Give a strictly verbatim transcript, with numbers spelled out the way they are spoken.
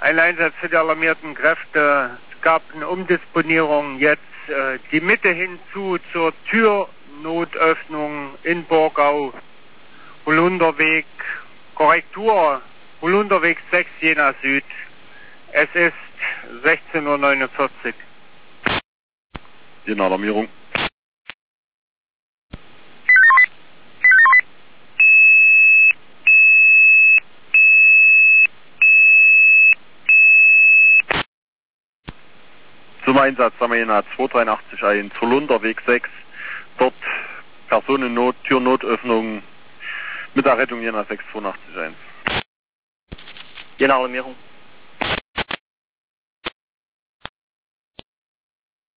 Ein Einsatz für die alarmierten Kräfte. Es gab eine Umdisponierung jetzt äh, die Mitte hinzu zur Türnotöffnung in Borgau. Holunderweg, Korrektur, Holunderweg sechs, Jena Süd. Es ist sechzehn Uhr neunundvierzig. Jena Alarmierung. Zum Einsatz haben wir Jena zwei drei acht eins, Holunderweg sechs, dort Personennot, Türnotöffnung mit der Rettung Jena sechs zwei acht eins. Jena Alarmierung.